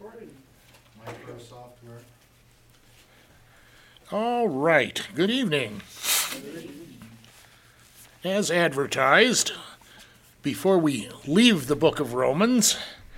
Micro software. All right, good evening. As advertised, before we leave the book of Romans,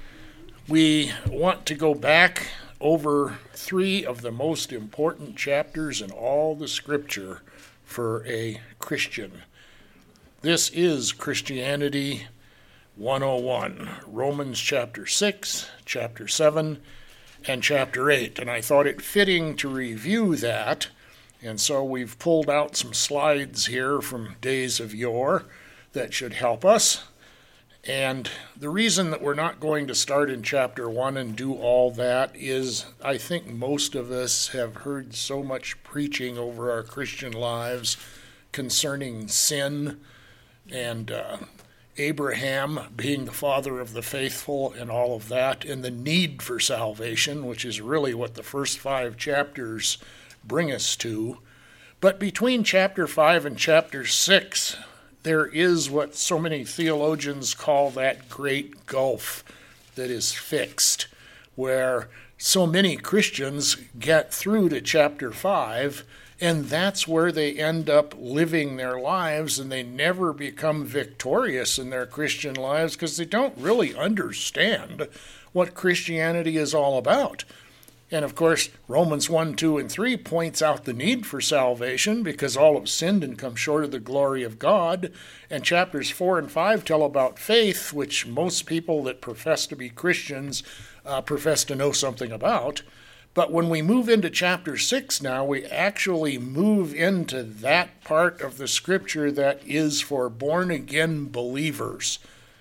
we want to go back over three of the most important chapters in all the scripture for a Christian. This is Christianity 101, Romans chapter 6, chapter 7, and chapter 8. And I thought it fitting to review that, and so we've pulled out some slides here from days of yore that should help us. And the reason that we're not going to start in chapter 1 and do all that is I think most of us have heard so much preaching over our Christian lives concerning sin and Abraham being the father of the faithful and all of that, and the need for salvation, which is really what the first 5 chapters bring us to. But between chapter 5 and chapter 6, there is what so many theologians call that great gulf that is fixed, where so many Christians get through to chapter 5, and that's where they end up living their lives, and they never become victorious in their Christian lives because they don't really understand what Christianity is all about. And of course, Romans 1, 2, and 3 points out the need for salvation because all have sinned and come short of the glory of God. And chapters 4 and 5 tell about faith, which most people that profess to be Christians profess to know something about. But when we move into chapter 6 now, we actually move into that part of the scripture that is for born-again believers.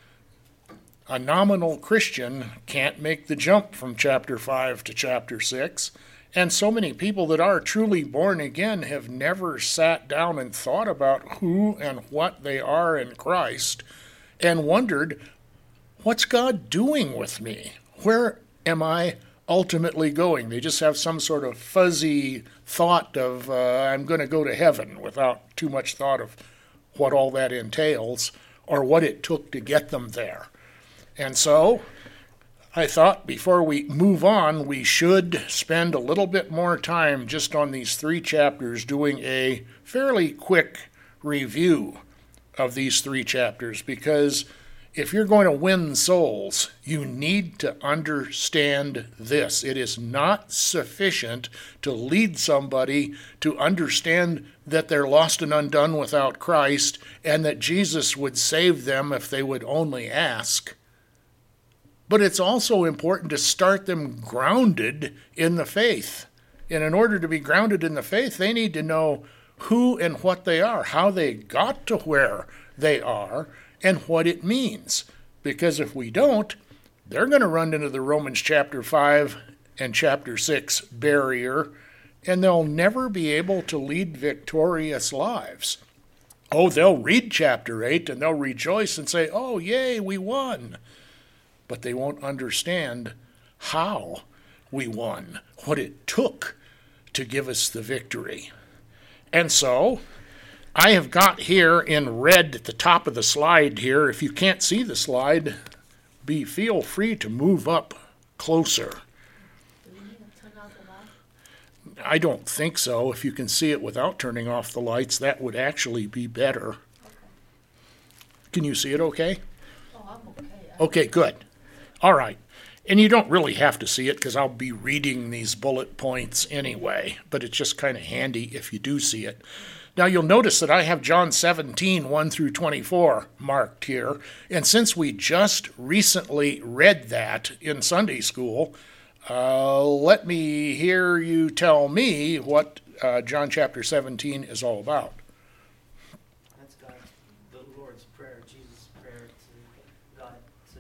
A nominal Christian can't make the jump from chapter 5 to chapter 6, and so many people that are truly born again have never sat down and thought about who and what they are in Christ and wondered, what's God doing with me? Where am I ultimately going? They just have some sort of fuzzy thought of I'm going to go to heaven without too much thought of what all that entails or what it took to get them there. And so I thought before we move on, we should spend a little bit more time just on these 3 chapters doing a fairly quick review of these 3 chapters, because if you're going to win souls, you need to understand this. It is not sufficient to lead somebody to understand that they're lost and undone without Christ and that Jesus would save them if they would only ask. But it's also important to start them grounded in the faith. And in order to be grounded in the faith, they need to know who and what they are, how they got to where they are, and what it means. Because if we don't, they're going to run into the Romans chapter 5 and chapter 6 barrier, and they'll never be able to lead victorious lives. Oh, they'll read chapter 8 and they'll rejoice and say, oh, yay, we won. But they won't understand how we won, what it took to give us the victory. And so I have got here in red at the top of the slide here. If you can't see the slide, feel free to move up closer. Do we need to turn off the light? I don't think so. If you can see it without turning off the lights, that would actually be better. Okay. Can you see it okay? Oh, I'm okay. Okay, good. All right. And you don't really have to see it because I'll be reading these bullet points anyway, but it's just kind of handy if you do see it. Now you'll notice that I have John 17, 1 through 24 marked here, and since we just recently read that in Sunday school, let me hear you tell me what John chapter 17 is all about. That's God, the Lord's Prayer, Jesus' prayer to God,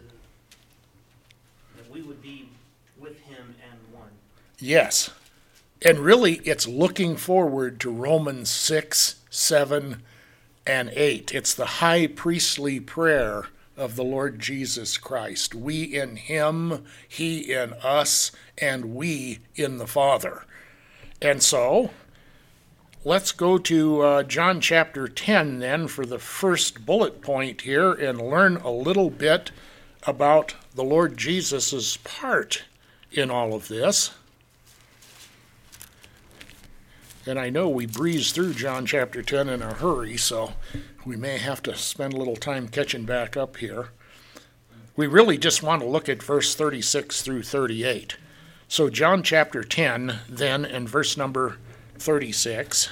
that we would be with him and one. Yes. And really, it's looking forward to Romans 6, 7, and 8. It's the high priestly prayer of the Lord Jesus Christ. We in him, he in us, and we in the Father. And so, let's go to John chapter 10 then for the first bullet point here and learn a little bit about the Lord Jesus' part in all of this. And I know we breezed through John chapter 10 in a hurry, so we may have to spend a little time catching back up here. We really just want to look at verse 36 through 38. So John chapter 10, then, and verse number 36.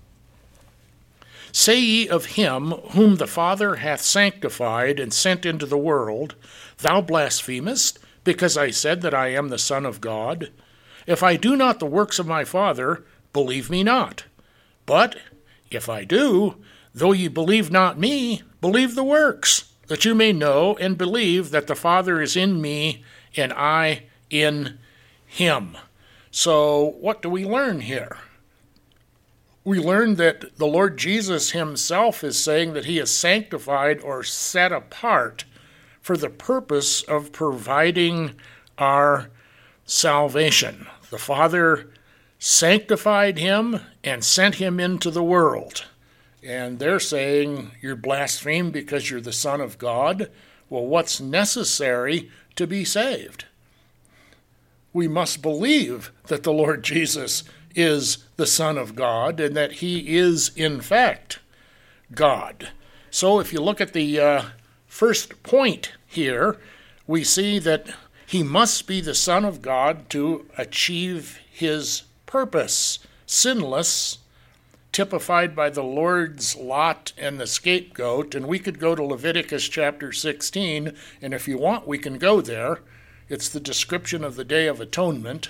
Say ye of him whom the Father hath sanctified and sent into the world, Thou blasphemest, because I said that I am the Son of God? If I do not the works of my Father, believe me not. But if I do, though ye believe not me, believe the works, that you may know and believe that the Father is in me and I in him. So what do we learn here? We learn that the Lord Jesus himself is saying that he is sanctified or set apart for the purpose of providing our salvation. The Father sanctified him and sent him into the world. And they're saying you're blasphemed because you're the Son of God. Well, what's necessary to be saved? We must believe that the Lord Jesus is the Son of God and that he is, in fact, God. So if you look at the first point here, we see that he must be the Son of God to achieve his purpose, sinless, typified by the Lord's lot and the scapegoat. And we could go to Leviticus chapter 16, and if you want, we can go there. It's the description of the Day of Atonement.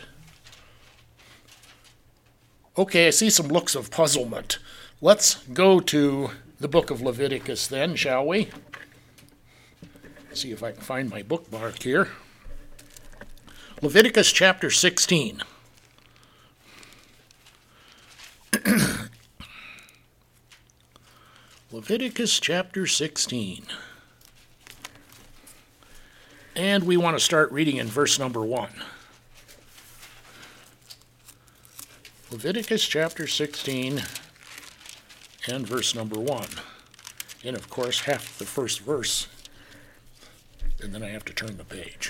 Okay, I see some looks of puzzlement. Let's go to the book of Leviticus then, shall we? See if I can find my bookmark here. Leviticus chapter 16. Leviticus chapter 16. And we want to start reading in verse number 1. Leviticus chapter 16 and verse number 1. And of course, half the first verse, and then I have to turn the page.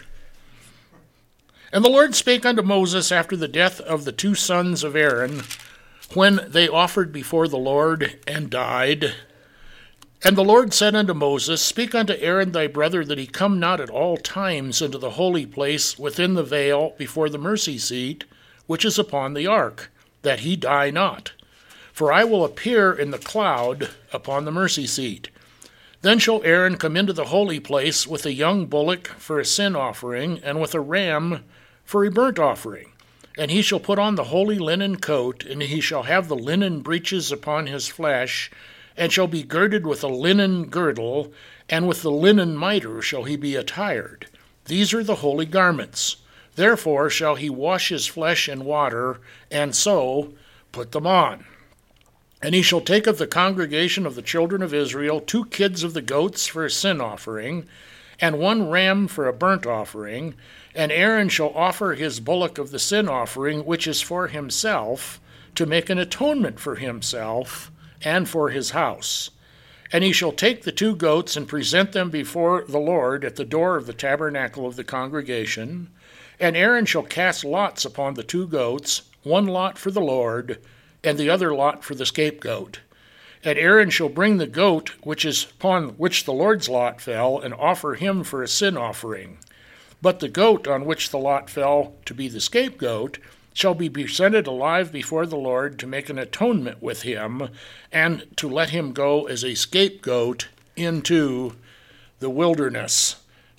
And the Lord spake unto Moses after the death of the two sons of Aaron, when they offered before the Lord and died. And the Lord said unto Moses, Speak unto Aaron thy brother, that he come not at all times into the holy place within the veil before the mercy seat, which is upon the ark, that he die not. For I will appear in the cloud upon the mercy seat. Then shall Aaron come into the holy place with a young bullock for a sin offering, and with a ram for a burnt offering. And he shall put on the holy linen coat, and he shall have the linen breeches upon his flesh, and shall be girded with a linen girdle, and with the linen mitre shall he be attired. These are the holy garments. Therefore shall he wash his flesh in water, and so put them on. And he shall take of the congregation of the children of Israel 2 kids of the goats for a sin offering, and 1 ram for a burnt offering. And Aaron shall offer his bullock of the sin offering, which is for himself, to make an atonement for himself and for his house. And he shall take the 2 goats and present them before the Lord at the door of the tabernacle of the congregation. And Aaron shall cast lots upon the 2 goats, 1 lot for the Lord, and the other lot for the scapegoat. And Aaron shall bring the goat which is upon which the Lord's lot fell, and offer him for a sin offering. But the goat on which the lot fell to be the scapegoat shall be presented alive before the Lord to make an atonement with him, and to let him go as a scapegoat into the wilderness.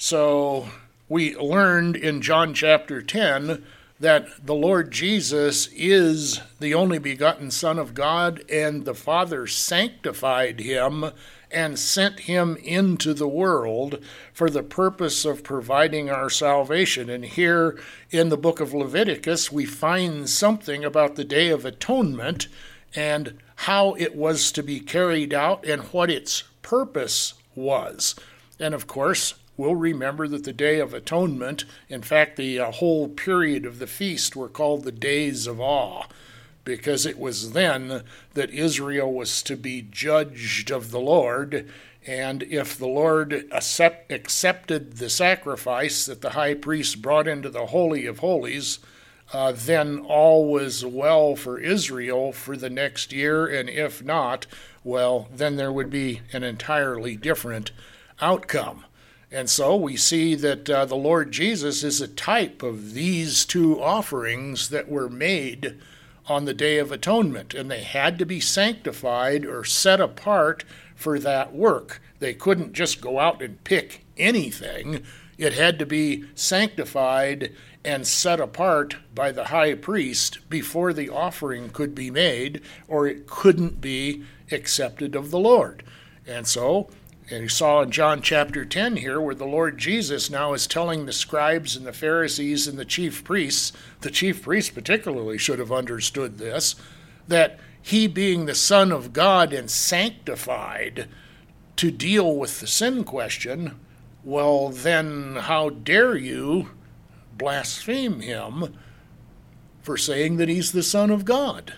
So we learned in John chapter 10 that the Lord Jesus is the only begotten Son of God, and the Father sanctified him and sent him into the world for the purpose of providing our salvation. And here in the book of Leviticus, we find something about the Day of Atonement and how it was to be carried out and what its purpose was. And of course, we'll remember that the Day of Atonement, in fact, the whole period of the feast were called the Days of Awe, because it was then that Israel was to be judged of the Lord, And if the Lord accepted the sacrifice that the high priest brought into the Holy of Holies, then all was well for Israel for the next year, and if not, well, then there would be an entirely different outcome. And so we see that the Lord Jesus is a type of these two offerings that were made on the Day of Atonement, and they had to be sanctified or set apart for that work. They couldn't just go out and pick anything. It had to be sanctified and set apart by the high priest before the offering could be made, or it couldn't be accepted of the Lord. And so, and you saw in John chapter 10 here where the Lord Jesus now is telling the scribes and the Pharisees and the chief priests particularly should have understood this, that he being the Son of God and sanctified to deal with the sin question, well then how dare you blaspheme him for saying that he's the Son of God?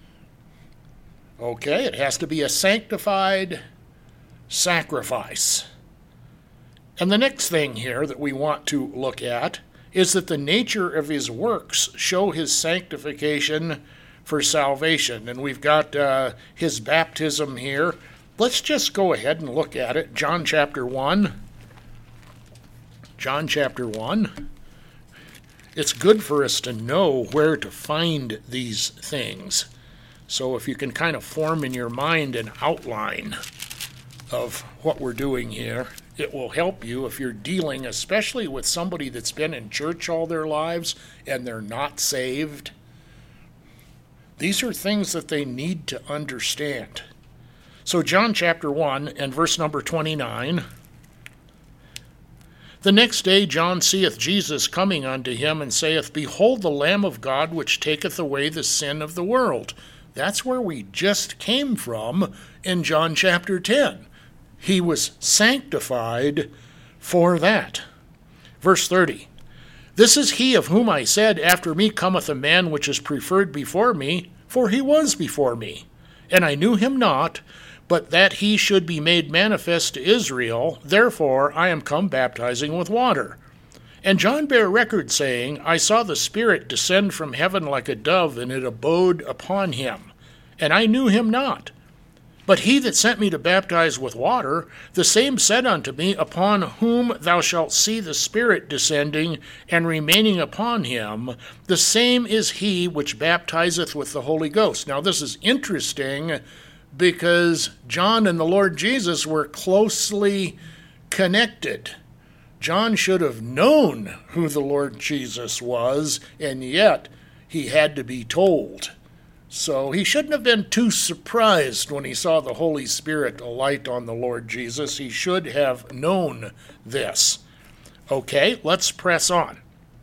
Okay, it has to be a sanctified sacrifice. And the next thing here that we want to look at is that the nature of his works show his sanctification for salvation. And we've got his baptism here. Let's just go ahead and look at it. John chapter 1. John chapter 1. It's good for us to know where to find these things. So if you can kind of form in your mind an outline of what we're doing here, it will help you if you're dealing especially with somebody that's been in church all their lives and they're not saved. These are things that they need to understand. So John chapter 1 and verse number 29. The next day John seeth Jesus coming unto him, and saith, Behold the Lamb of God, which taketh away the sin of the world. That's where we just came from in John chapter 10. He was sanctified for that. Verse 30. This is he of whom I said, After me cometh a man which is preferred before me, for he was before me. And I knew him not, but that he should be made manifest to Israel. Therefore I am come baptizing with water. And John bare record, saying, I saw the Spirit descend from heaven like a dove, and it abode upon him. And I knew him not. But he that sent me to baptize with water, the same said unto me, Upon whom thou shalt see the Spirit descending and remaining upon him, the same is he which baptizeth with the Holy Ghost. Now this is interesting, because John and the Lord Jesus were closely connected. John should have known who the Lord Jesus was, and yet he had to be told. So he shouldn't have been too surprised when he saw the Holy Spirit alight on the Lord Jesus. He should have known this. Okay, let's press on.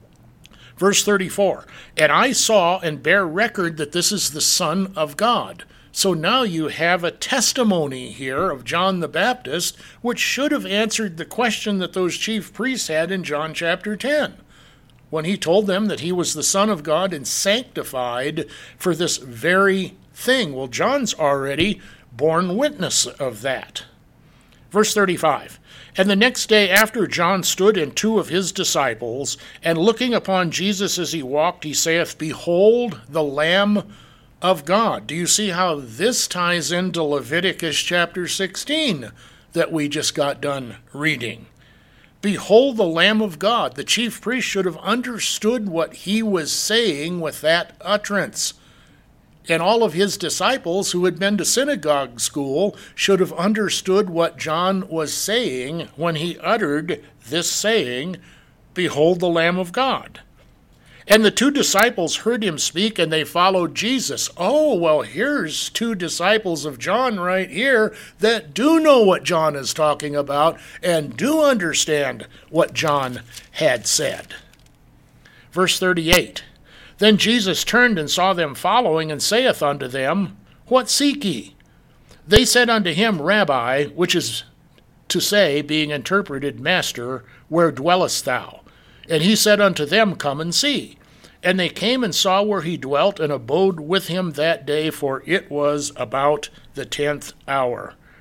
Verse 34, And I saw and bear record that this is the Son of God. So now you have a testimony here of John the Baptist, which should have answered the question that those chief priests had in John chapter 10, when he told them that he was the Son of God and sanctified for this very thing. Well, John's already borne witness of that. Verse 35, And the next day after John stood and two of his disciples, and looking upon Jesus as he walked, he saith, Behold the Lamb of God. Do you see how this ties into Leviticus chapter 16 that we just got done reading? Behold the Lamb of God. The chief priest should have understood what he was saying with that utterance. And all of his disciples who had been to synagogue school should have understood what John was saying when he uttered this saying, Behold the Lamb of God. And the two disciples heard him speak, and they followed Jesus. Oh, well, here's two disciples of John right here that do know what John is talking about and do understand what John had said. Verse 38, Then Jesus turned and saw them following, and saith unto them, What seek ye? They said unto him, Rabbi, which is to say, being interpreted, Master, where dwellest thou? And he said unto them, Come and see. And they came and saw where he dwelt, and abode with him that day, for it was about the 10th hour.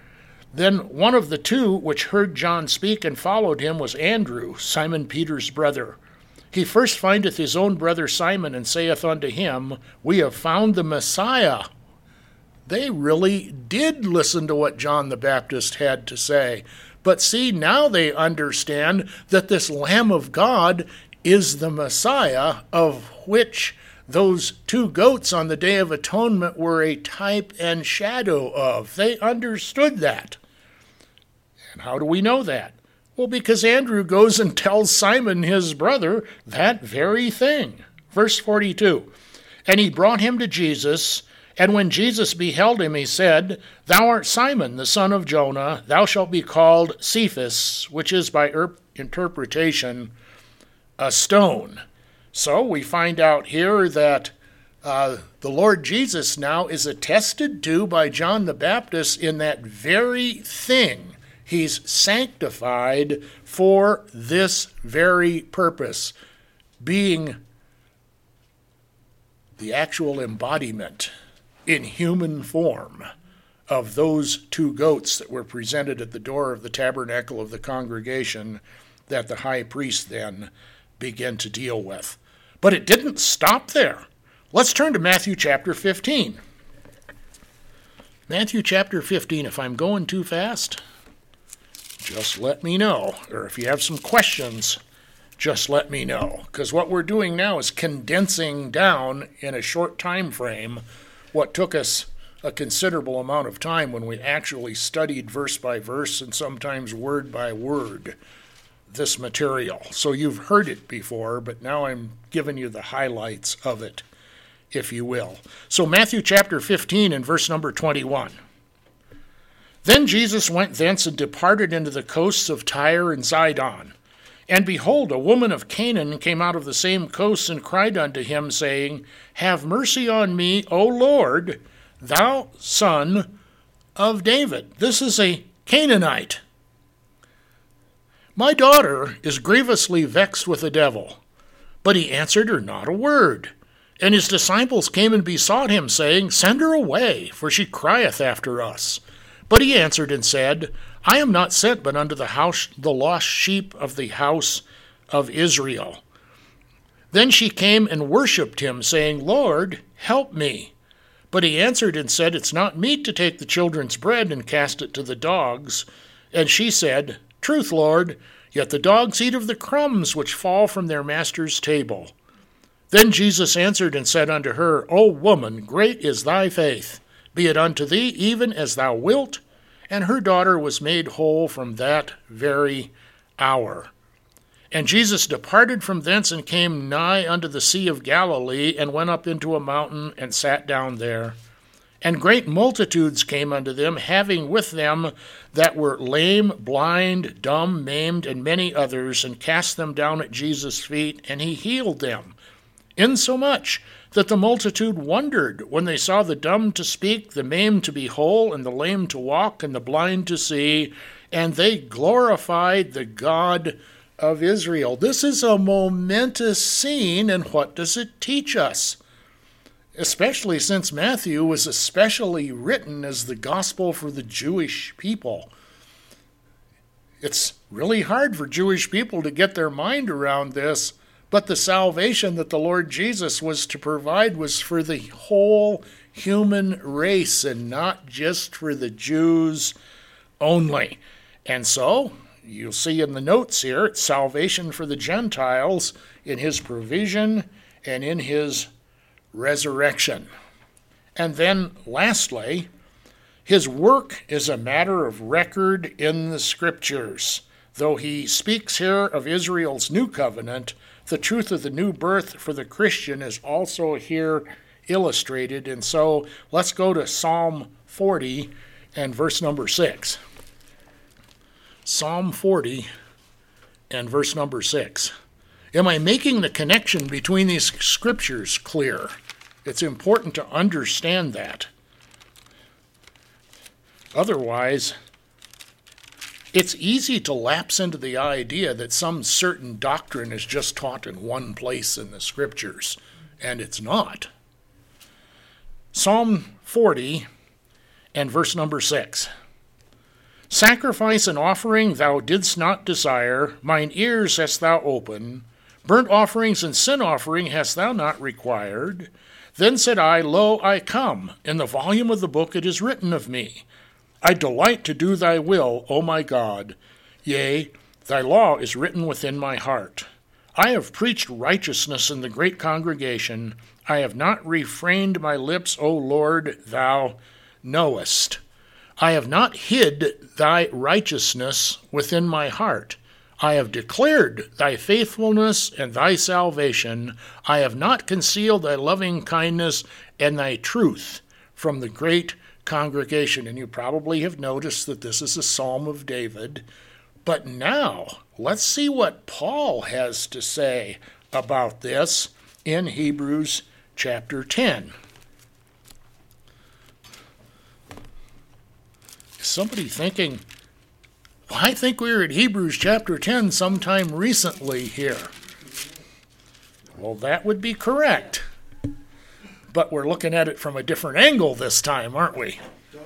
Then one of the two which heard John speak and followed him was Andrew, Simon Peter's brother. He first findeth his own brother Simon, and saith unto him, We have found the Messiah. They really did listen to what John the Baptist had to say. But see, now they understand that this Lamb of God is the Messiah, of which those two goats on the Day of Atonement were a type and shadow of. They understood that. And how do we know that? Well, because Andrew goes and tells Simon, his brother, that very thing. Verse 42, And he brought him to Jesus, and when Jesus beheld him, he said, Thou art Simon, the son of Jonah, thou shalt be called Cephas, which is by interpretation a stone. So we find out here that the Lord Jesus now is attested to by John the Baptist in that very thing. He's sanctified for this very purpose, being the actual embodiment in human form of those two goats that were presented at the door of the tabernacle of the congregation that the high priest then began to deal with. But it didn't stop there. Let's turn to Matthew chapter 15. Matthew chapter 15, if I'm going too fast, just let me know. Or if you have some questions, just let me know. Because what we're doing now is condensing down in a short time frame what took us a considerable amount of time when we actually studied verse by verse and sometimes word by word this material. So you've heard it before, but now I'm giving you the highlights of it, if you will. So Matthew chapter 15 and verse number 21. Then Jesus went thence and departed into the coasts of Tyre and Zidon. And behold, a woman of Canaan came out of the same coasts and cried unto him, saying, Have mercy on me, O Lord, thou son of David. This is a Canaanite. My daughter is grievously vexed with the devil. But he answered her not a word. And his disciples came and besought him, saying, Send her away, for she crieth after us. But he answered and said, I am not sent but unto the lost sheep of the house of Israel. Then she came and worshipped him, saying, Lord, help me. But he answered and said, It's not meet to take the children's bread and cast it to the dogs. And she said, Truth, Lord, yet the dogs eat of the crumbs which fall from their master's table. Then Jesus answered and said unto her, O woman, great is thy faith. Be it unto thee even as thou wilt. And her daughter was made whole from that very hour. And Jesus departed from thence and came nigh unto the Sea of Galilee, and went up into a mountain, and sat down there. And great multitudes came unto them, having with them that were lame, blind, dumb, maimed, and many others, and cast them down at Jesus' feet, and he healed them. Insomuch that the multitude wondered when they saw the dumb to speak, the maimed to be whole, and the lame to walk, and the blind to see, and they glorified the God of Israel. This is a momentous scene, and what does it teach us? Especially since Matthew was especially written as the gospel for the Jewish people. It's really hard for Jewish people to get their mind around this, but the salvation that the Lord Jesus was to provide was for the whole human race and not just for the Jews only. And so, you'll see in the notes here, it's salvation for the Gentiles in his provision and in his resurrection. And then, lastly, his work is a matter of record in the Scriptures. Though he speaks here of Israel's new covenant, the truth of the new birth for the Christian is also here illustrated. And so let's go to Psalm 40 and verse number 6. Psalm 40 and verse number 6. Am I making the connection between these scriptures clear? It's important to understand that. Otherwise, it's easy to lapse into the idea that some certain doctrine is just taught in one place in the Scriptures, and it's not. Psalm 40 and verse number 6. Sacrifice and offering thou didst not desire, mine ears hast thou opened. Burnt offerings and sin offering hast thou not required. Then said I, Lo, I come. In the volume of the book it is written of me. I delight to do thy will, O my God. Yea, thy law is written within my heart. I have preached righteousness in the great congregation. I have not refrained my lips, O Lord, thou knowest. I have not hid thy righteousness within my heart. I have declared thy faithfulness and thy salvation. I have not concealed thy loving kindness and thy truth from the great congregation. And you probably have noticed that this is a Psalm of David. But now, let's see what Paul has to say about this in Hebrews chapter 10. Is somebody thinking, well, I think we were at Hebrews chapter 10 sometime recently here. Well, that would be correct. But we're looking at it from a different angle this time, aren't we?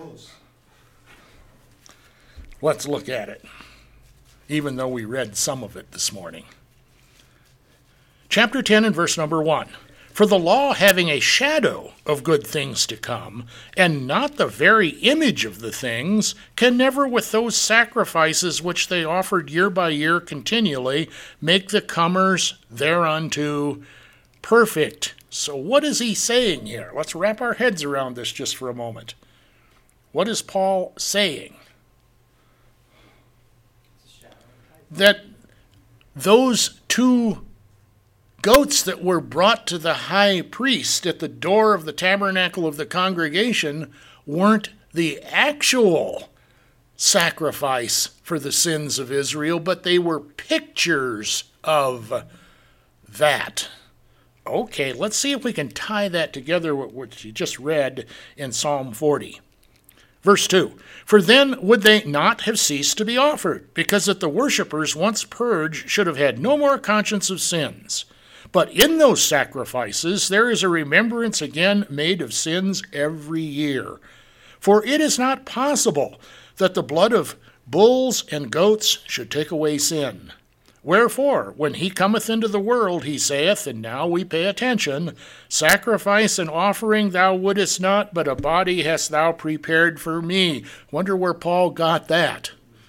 Let's look at it, even though we read some of it this morning. Chapter 10 and verse number 1. For the law, having a shadow of good things to come, and not the very image of the things, can never with those sacrifices which they offered year by year continually make the comers thereunto perfect. So what is he saying here? Let's wrap our heads around this just for a moment. What is Paul saying? That those two goats that were brought to the high priest at the door of the tabernacle of the congregation weren't the actual sacrifice for the sins of Israel, but they were pictures of that. Okay, let's see if we can tie that together with what you just read in Psalm 40. Verse 2, for then would they not have ceased to be offered, because that the worshippers once purged should have had no more conscience of sins. But in those sacrifices there is a remembrance again made of sins every year. For it is not possible that the blood of bulls and goats should take away sin. Wherefore, when he cometh into the world, he saith, and now we pay attention, sacrifice and offering thou wouldest not, but a body hast thou prepared for me. Wonder where Paul got that.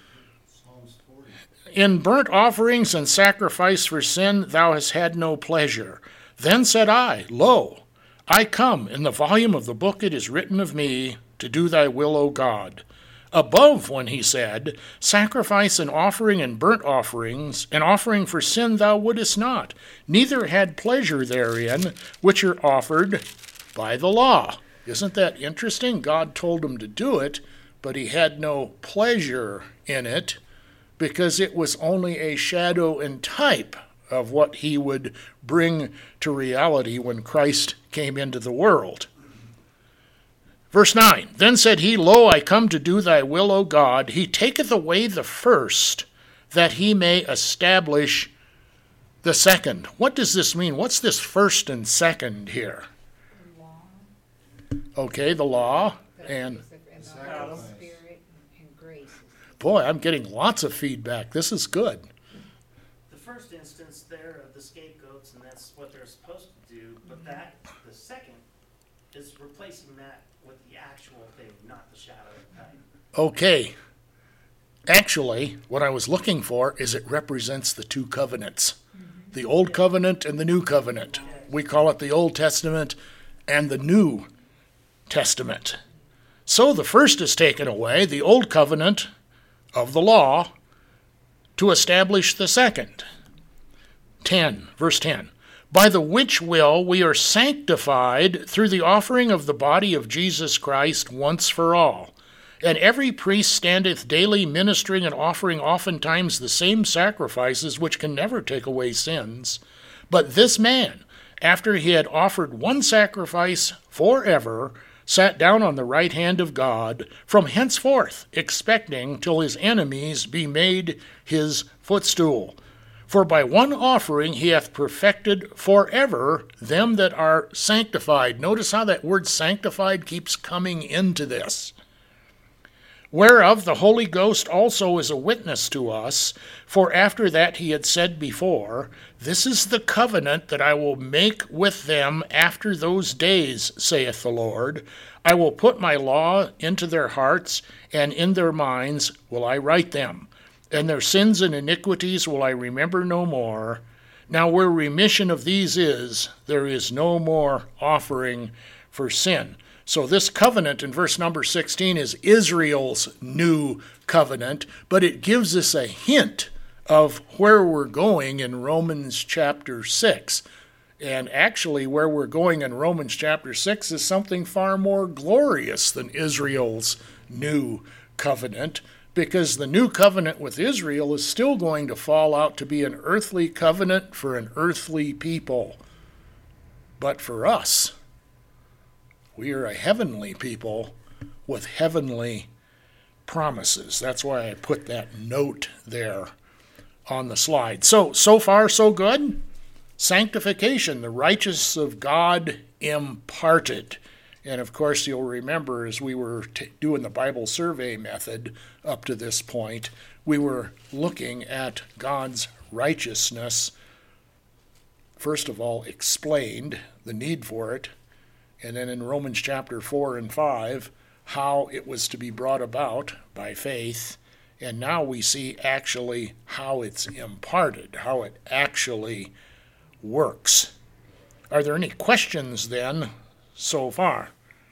In burnt offerings and sacrifice for sin thou hast had no pleasure. Then said I, Lo, I come, in the volume of the book it is written of me, to do thy will, O God. Above, when he said, sacrifice and offering and burnt offerings, and offering for sin thou wouldest not, neither had pleasure therein, which are offered by the law. Isn't that interesting? God told him to do it, but he had no pleasure in it, because it was only a shadow and type of what he would bring to reality when Christ came into the world. Verse 9, then said he, Lo, I come to do thy will, O God. He taketh away the first, that he may establish the second. What does this mean? What's this first and second here? The law. Okay, the law and the Spirit and grace. Boy, I'm getting lots of feedback. This is good. The first instance there of the scapegoats, and that's what they're supposed to do, but the second is replacing that with the actual thing, not the shadow type. Okay. Actually, what I was looking for is it represents the two covenants, the Old Covenant and the New Covenant. We call it the Old Testament and the New Testament. So the first is taken away, the Old Covenant of the law, to establish the second. 10, verse 10. By the which will we are sanctified through the offering of the body of Jesus Christ once for all. And every priest standeth daily ministering and offering oftentimes the same sacrifices which can never take away sins. But this man, after he had offered one sacrifice forever, sat down on the right hand of God, from henceforth expecting till his enemies be made his footstool. For by one offering he hath perfected forever them that are sanctified. Notice how that word sanctified keeps coming into this. whereof the Holy Ghost also is a witness to us. For after that he had said before, This is the covenant that I will make with them after those days, saith the Lord. I will put my law into their hearts, and in their minds will I write them. And their sins and iniquities will I remember no more. Now where remission of these is, there is no more offering for sin. So this covenant in verse number 16 is Israel's new covenant, but it gives us a hint of where we're going in Romans chapter 6. And actually where we're going in Romans chapter 6 is something far more glorious than Israel's new covenant, because the new covenant with Israel is still going to fall out to be an earthly covenant for an earthly people. But for us, we are a heavenly people with heavenly promises. That's why I put that note there on the slide. So far, so good. Sanctification, the righteousness of God imparted. And of course, you'll remember as we were doing the Bible survey method up to this point, we were looking at God's righteousness, first of all, explained, the need for it, and then in Romans chapter 4 and 5, how it was to be brought about by faith. And now we see actually how it's imparted, how it actually works. Are there any questions then so far?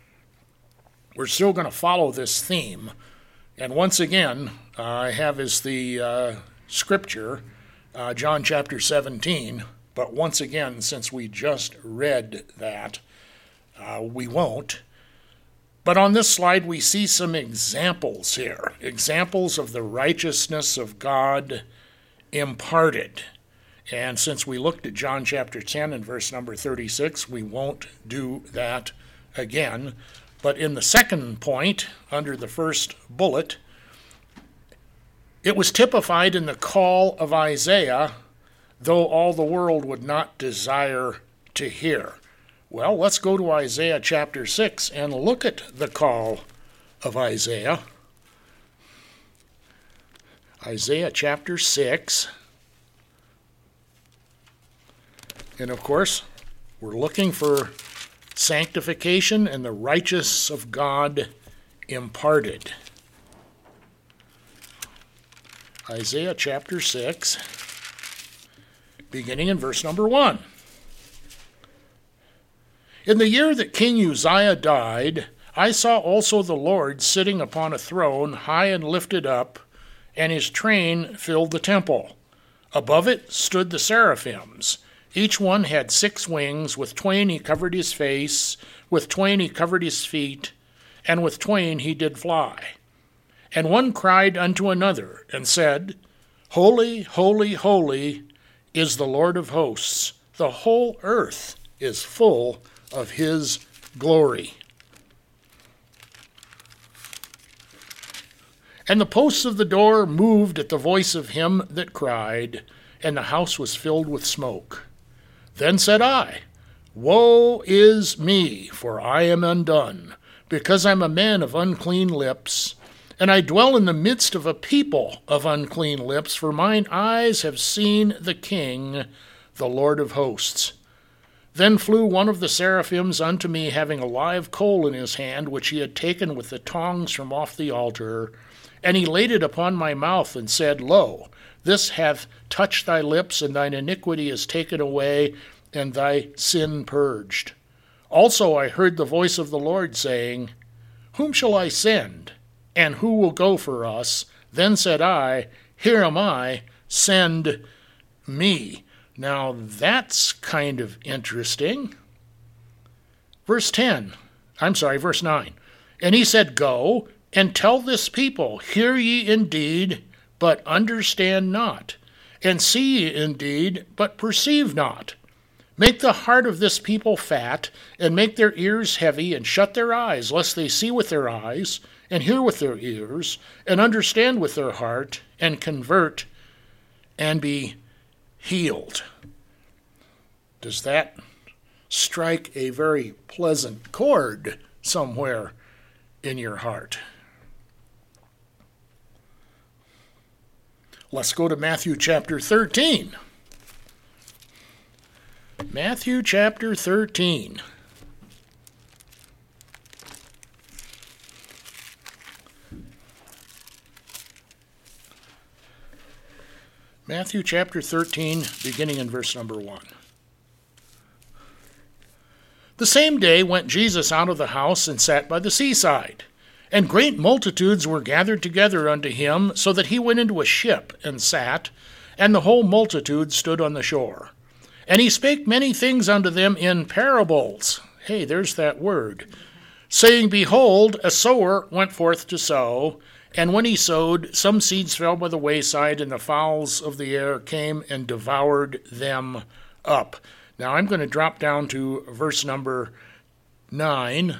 We're still going to follow this theme. And once again, I have as the scripture John chapter 17. But once again, since we just read that, we won't. But on this slide, we see some examples here, examples of the righteousness of God imparted. And since we looked at John chapter 10 and verse number 36, we won't do that again. But in the second point, under the first bullet, it was typified in the call of Isaiah, though all the world would not desire to hear. Well, let's go to Isaiah chapter 6 and look at the call of Isaiah. Isaiah chapter 6. And of course, we're looking for sanctification and the righteousness of God imparted. Isaiah chapter 6, beginning in verse number 1. In the year that King Uzziah died, I saw also the Lord sitting upon a throne high and lifted up, and his train filled the temple. Above it stood the seraphims. Each one had 6 wings. With 2 he covered his face, with 2 he covered his feet, and with 2 he did fly. And one cried unto another, and said, Holy, holy, holy is the Lord of hosts. The whole earth is full of his glory. And the posts of the door moved at the voice of him that cried, and the house was filled with smoke. Then said I, Woe is me, for I am undone, because I am a man of unclean lips, and I dwell in the midst of a people of unclean lips, for mine eyes have seen the King, the Lord of hosts. Then flew one of the seraphims unto me, having a live coal in his hand, which he had taken with the tongs from off the altar. And he laid it upon my mouth, and said, Lo, this hath touched thy lips, and thine iniquity is taken away, and thy sin purged. Also I heard the voice of the Lord saying, Whom shall I send? And who will go for us? Then said I, Here am I, send me. Now, that's kind of interesting. Verse 9. And he said, Go, and tell this people, Hear ye indeed, but understand not, and see ye indeed, but perceive not. Make the heart of this people fat, and make their ears heavy, and shut their eyes, lest they see with their eyes, and hear with their ears, and understand with their heart, and convert, and be healed. Does that strike a very pleasant chord somewhere in your heart? let's go to Matthew chapter 13. Matthew chapter 13. Matthew chapter 13, beginning in verse number 1. The same day went Jesus out of the house and sat by the seaside. And great multitudes were gathered together unto him, so that he went into a ship and sat, and the whole multitude stood on the shore. And he spake many things unto them in parables. Hey, there's that word. Saying, Behold, a sower went forth to sow. And when he sowed, some seeds fell by the wayside, and the fowls of the air came and devoured them up. Now I'm going to drop down to verse number 9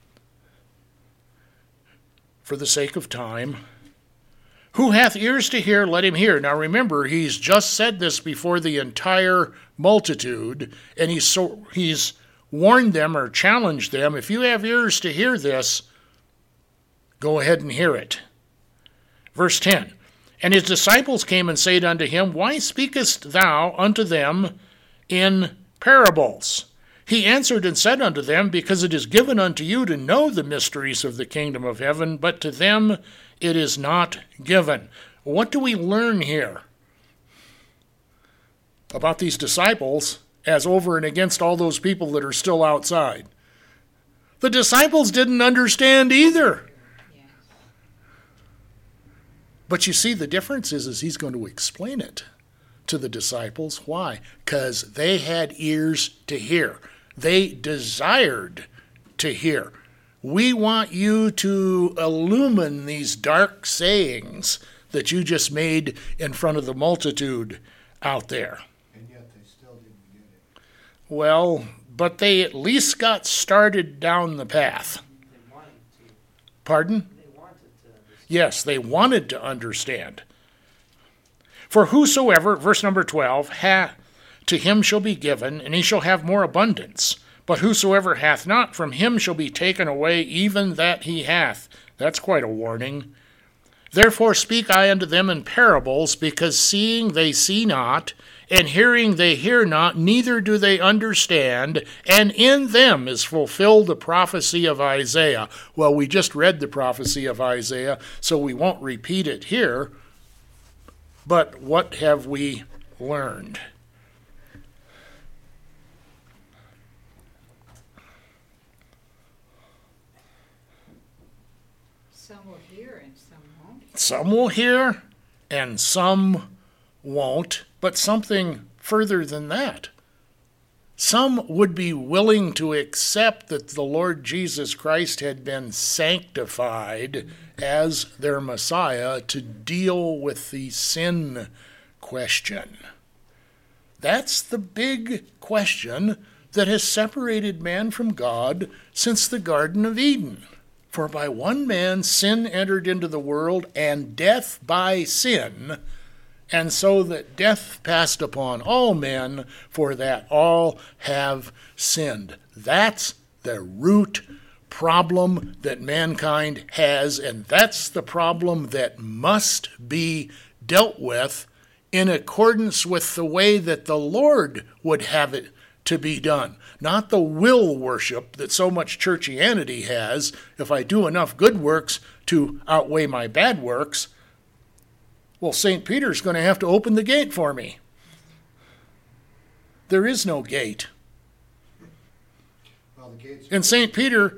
for the sake of time. Who hath ears to hear, let him hear. Now remember, he's just said this before the entire multitude, and he's warned them or challenged them, if you have ears to hear this, go ahead and hear it. Verse 10, And his disciples came and said unto him, Why speakest thou unto them in parables? He answered and said unto them, Because it is given unto you to know the mysteries of the kingdom of heaven, but to them it is not given. What do we learn here about these disciples as over and against all those people that are still outside? The disciples didn't understand either. But you see, the difference is he's going to explain it to the disciples. Why? Because they had ears to hear. They desired to hear. We want you to illumine these dark sayings that you just made in front of the multitude out there. And yet they still didn't get it. Well, but they at least got started down the path. They wanted to. Pardon? They wanted to understand. Yes, they wanted to understand. For whosoever, verse number 12, to him shall be given, and he shall have more abundance. But whosoever hath not, from him shall be taken away even that he hath. That's quite a warning. Therefore speak I unto them in parables, because seeing they see not, and hearing they hear not, neither do they understand, and in them is fulfilled the prophecy of Isaiah. Well, we just read the prophecy of Isaiah, so we won't repeat it here. But what have we learned? Some will hear and some won't. Some will hear and some won't, but something further than that. Some would be willing to accept that the Lord Jesus Christ had been sanctified as their Messiah to deal with the sin question. That's the big question that has separated man from God since the Garden of Eden. For by one man sin entered into the world, and death by sin, and so that death passed upon all men, for that all have sinned. That's the root problem that mankind has, and that's the problem that must be dealt with in accordance with the way that the Lord would have it to be done. Not the will worship that so much churchianity has. If I do enough good works to outweigh my bad works, well, St. Peter's going to have to open the gate for me. There is no gate. Well, the gates And St. Peter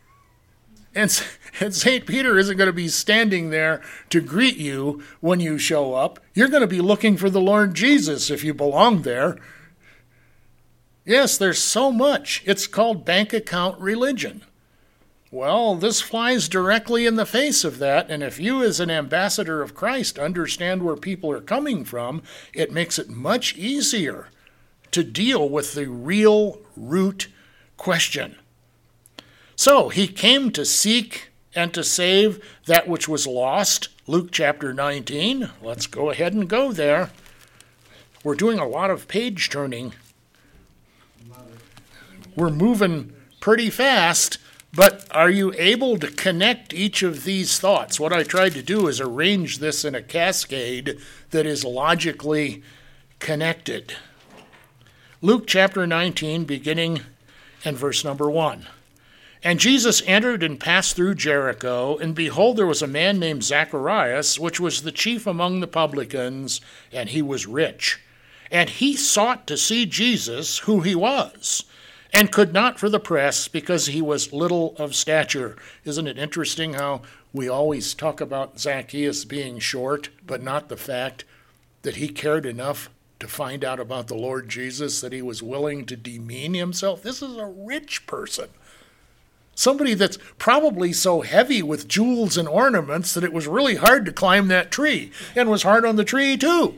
St. Peter isn't going to be standing there to greet you when you show up. You're going to be looking for the Lord Jesus if you belong there. Yes, there's so much. It's called bank account religion. Well, this flies directly in the face of that, and if you as an ambassador of Christ understand where people are coming from, it makes it much easier to deal with the real root question. So, he came to seek and to save that which was lost. Luke chapter 19. Let's go ahead and go there. We're doing a lot of page turning. We're moving pretty fast, But are you able to connect each of these thoughts? What I tried to do is arrange this in a cascade that is logically connected. Luke chapter 19, beginning in verse number 1. And Jesus entered and passed through Jericho, and behold, there was a man named Zacharias, which was the chief among the publicans, and he was rich. And he sought to see Jesus, who he was, and could not for the press, because he was little of stature. Isn't it interesting how we always talk about Zacchaeus being short, but not the fact that he cared enough to find out about the Lord Jesus that he was willing to demean himself? This is a rich person. Somebody that's probably so heavy with jewels and ornaments that it was really hard to climb that tree, and was hard on the tree too.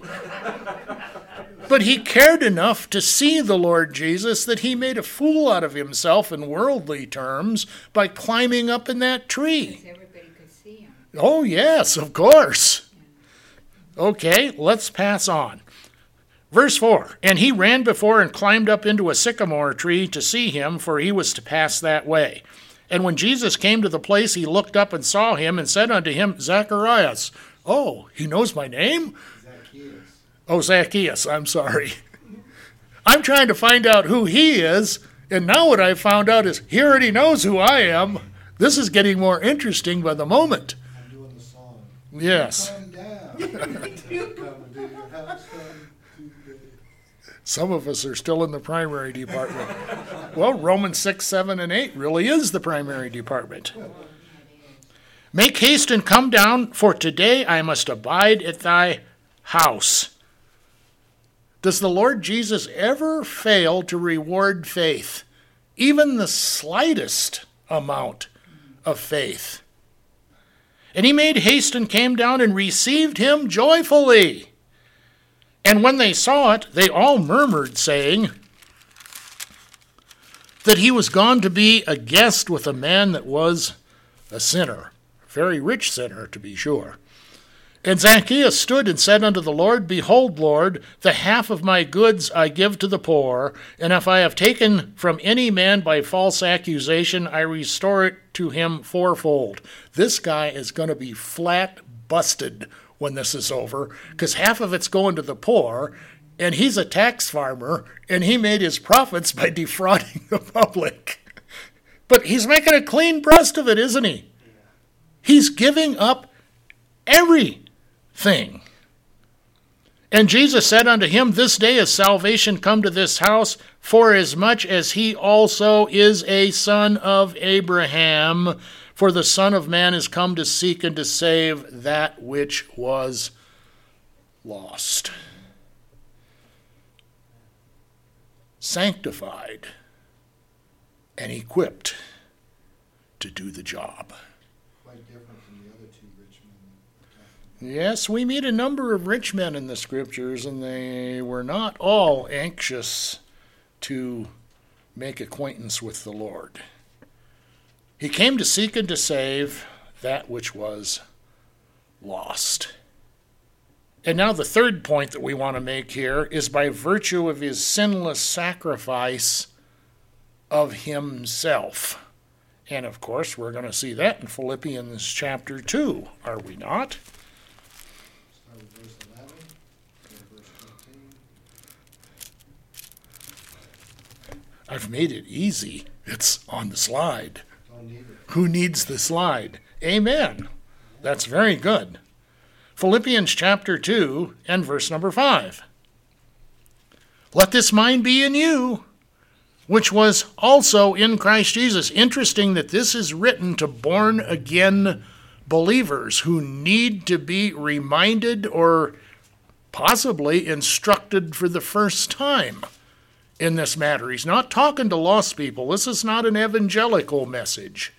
But he cared enough to see the Lord Jesus that he made a fool out of himself in worldly terms by climbing up in that tree. Because everybody could see him. Oh, yes, of course. Okay, let's pass on. Verse 4, and he ran before and climbed up into a sycamore tree to see him, for he was to pass that way. And when Jesus came to the place, he looked up and saw him and said unto him, Zacharias. Oh, he knows my name? Zacchaeus. Oh, Zacchaeus, I'm sorry. I'm trying to find out who he is, and now what I've found out is he already knows who I am. This is getting more interesting by the moment. I'm doing the song. Yes. Come down. Come to your house today. Some of us are still in the primary department. Well, Romans 6, 7, and 8 really is the primary department. Make haste and come down, for today I must abide at thy house. Does the Lord Jesus ever fail to reward faith, even the slightest amount of faith? And he made haste and came down and received him joyfully. And when they saw it, they all murmured, saying that he was gone to be a guest with a man that was a sinner, a very rich sinner, to be sure. And Zacchaeus stood and said unto the Lord, Behold, Lord, the half of my goods I give to the poor, and if I have taken from any man by false accusation, I restore it to him fourfold. This guy is going to be flat busted when this is over, because half of it's going to the poor, and he's a tax farmer, and he made his profits by defrauding the public. But he's making a clean breast of it, isn't he? He's giving up everything. And Jesus said unto him, This day is salvation come to this house, forasmuch as he also is a son of Abraham. For the Son of Man is come to seek and to save that which was lost. Sanctified and equipped to do the job. Quite different from the other two rich men. Yes, we meet a number of rich men in the scriptures, and they were not all anxious to make acquaintance with the Lord. He came to seek and to save that which was lost. And now the third point that we want to make here is by virtue of his sinless sacrifice of himself. And of course, we're going to see that in Philippians chapter 2, are we not? Start with verse 11, go to verse 15. I've made it easy. It's on the slide. Don't need it. Who needs the slide? Amen. That's very good. Philippians chapter 2 and verse number 5. Let this mind be in you, which was also in Christ Jesus. Interesting that this is written to born-again believers who need to be reminded or possibly instructed for the first time in this matter. He's not talking to lost people. This is not an evangelical message.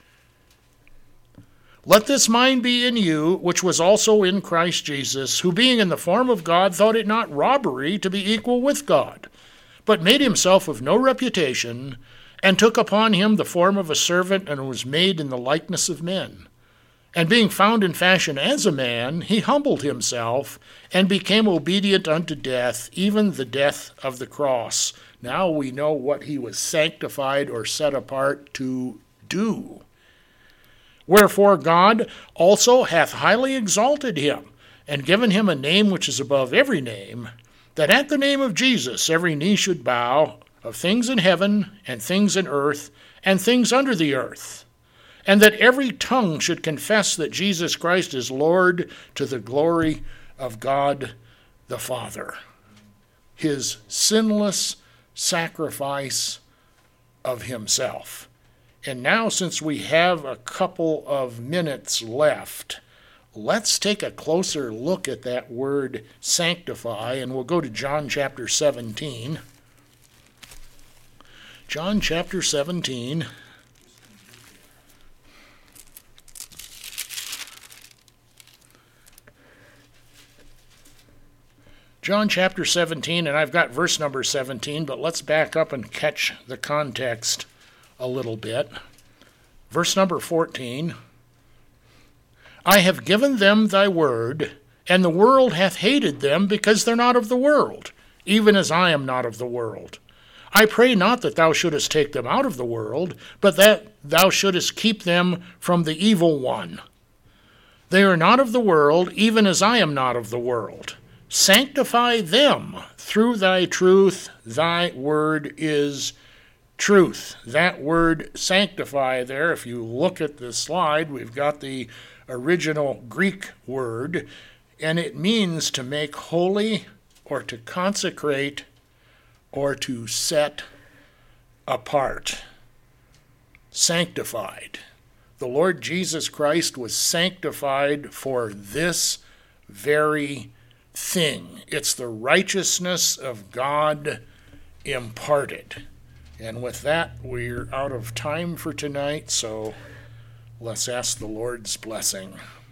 Let this mind be in you, which was also in Christ Jesus, who being in the form of God thought it not robbery to be equal with God, but made himself of no reputation, and took upon him the form of a servant, and was made in the likeness of men. And being found in fashion as a man, he humbled himself, and became obedient unto death, even the death of the cross. Now we know what he was sanctified or set apart to do. Wherefore God also hath highly exalted him, and given him a name which is above every name, that at the name of Jesus every knee should bow, of things in heaven, and things in earth, and things under the earth, and that every tongue should confess that Jesus Christ is Lord, to the glory of God the Father. His sinless sacrifice of himself. And now, since we have a couple of minutes left, let's take a closer look at that word sanctify, and we'll go to John chapter 17. John chapter 17. John chapter 17, and I've got verse number 17, but let's back up and catch the context a little bit. Verse number 14. I have given them thy word, and the world hath hated them, because they're not of the world, even as I am not of the world. I pray not that thou shouldest take them out of the world, but that thou shouldest keep them from the evil one. They are not of the world, even as I am not of the world. Sanctify them through thy truth. Thy word is truth. That word sanctify there, if you look at the slide, we've got the original Greek word, and it means to make holy or to consecrate or to set apart. Sanctified. The Lord Jesus Christ was sanctified for this very thing. It's the righteousness of God imparted. And with that, we're out of time for tonight, so let's ask the Lord's blessing.